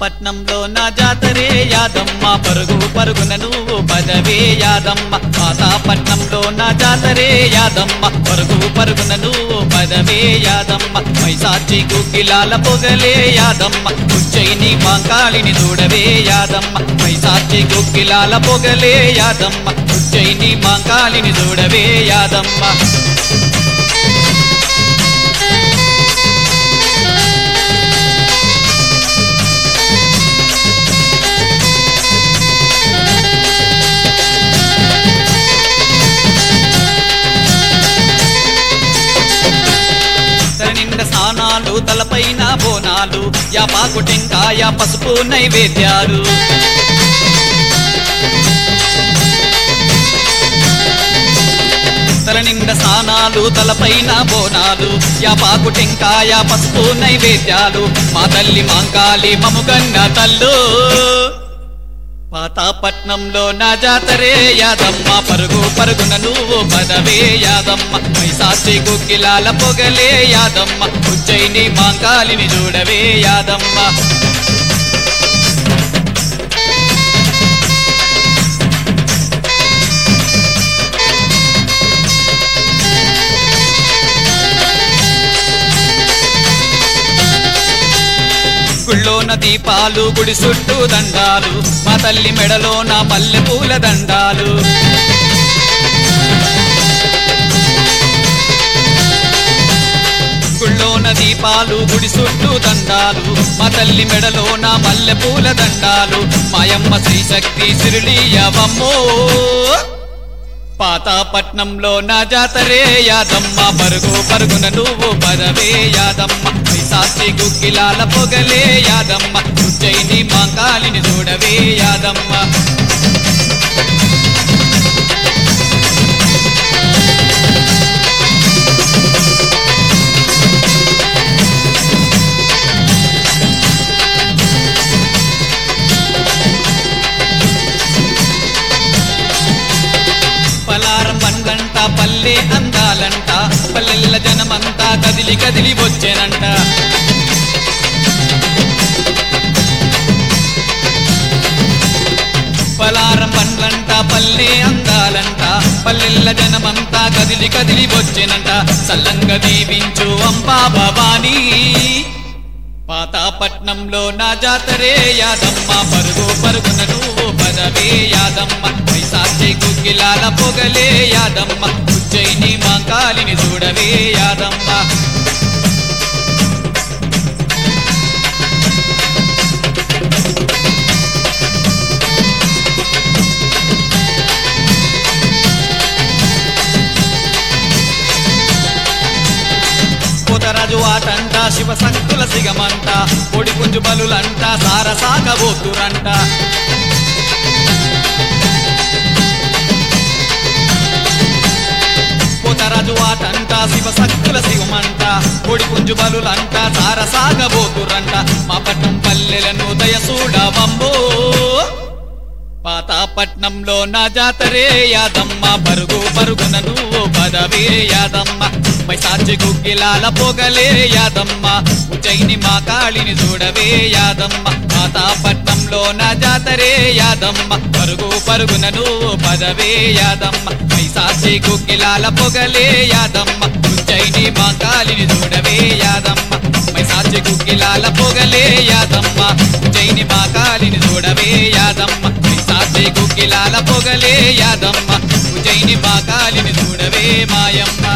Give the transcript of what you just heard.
పాతాపట్నంలో నా జాతరే యాదమ్మ పరుగు పరుగున నువ్వు పదవే యాదమ్మ పాతాపట్నంలో నా జాతరే యాదమ్మ పరుగు పరుగున నువ్వు పదవే యాదమ్మ మైసాచి గుగ్గిలాల పొగలే యాదమ్మ ఉజ్జయిని మాంకాళిని చూడవే యాదమ్మ మైసాచి గుగ్గిలాల పొగలే యాదమ్మ ఉజ్జయిని మాంకాళిని చూడవే యాదమ్మ స్నానాలు తలపైన బోనాలు యాపాకు టెంకాయ పసుపు నైవేద్యాలు తలనిండ స్నానాలు తలపైన బోనాలు యాపాకు టెంకాయ పసుపు నైవేద్యాలు మా తల్లి మాంకాళి మముగన్న తల్లు పాతాపట్నంలో నా జాతరే యాదమ్మ పరుగు పరుగున నువ్వు పదవే యాదమ్మ మైసాచి గుగ్గిలాల పొగలే యాదమ్మ ఉజ్జయిని మాంకాళిని చూడవే యాదమ్మ గుళ్ళోన దీపాలు గుడి చుట్టూ దండాలు మా తల్లి మెడలోన మల్లె పూల దండాలు గుళ్ళోన దీపాలు గుడి చుట్టూ దండాలు మా తల్లి మెడలోన మల్లె పూల దండాలు మాయమ్మ శ్రీశక్తి సిరులియవమ్మో పాతాపట్నంలో నా జాతరే యాదమ్మ పరుగు పరుగున నువ్వు పదవే యాదమ్మ మైసాచి గుగ్గిలాల పొగలే యాదమ్మ ఉజ్జయిని మాంకాళిని చూడవే యాదమ్మ పలారం పండంట పల్లె అందాలంట పల్లెల్ల జనమంతా కదిలి కదిలి వచ్చేనంట పలారం పండ్లంట పల్లె అందాలంట పల్లెల్ల జనమంతా కదిలి కదిలి వచ్చేనంట సల్లంగా దీవించు అంబా భవానీ పాతాపట్నంలో నా జాతరే యాదమ్మ పరుగు పరుగున నువ్వు పదవే యాదమ్మ మైసాచి గుగ్గిలాల పొగలే యాదమ్మ ఉజ్జయిని మాంకాళిని చూడవే యాదమ్మ పోతరాజు ఆటంట శివశక్తుల సిగమంట పొడి పుంజు బలులంట సారసాగబోతురంట పోతరాజు ఆటంట శివశక్తుల సిగమంట పొడి పుంజు బలులంట సారసాగబోతురంట మా పట్టం పల్లెలను దయసూడవంబో పాతాపట్నంలో నా జాతరే యాదమ్మ పరుగు పరుగున నువ్వు పదవే యాదమ్మ మైసాచి గుగ్గిలాల పొగలే యాదమ్మ ఉజ్జయిని మాంకాళిని చూడవే యాదమ్మ పాతాపట్నంలో నా జాతరే యాదమ్మ పరుగు పరుగున నువ్వు పదవే యాదమ్మ మైసాచి గుగ్గిలాల పొగలే యాదమ్మ ఉజ్జయిని మాంకాళిని చూడవే యాదమ్మ మైసాచి గుగ్గిలాల పొగలే యాదమ్మ ఉజ్జయిని మాంకాళిని చూడవే యాదమ్మ మైసాచి గుగ్గిలాల పొగలే యాదమ్మ ఉజ్జయిని మాంకాళిని చూడవే మాయమ్మ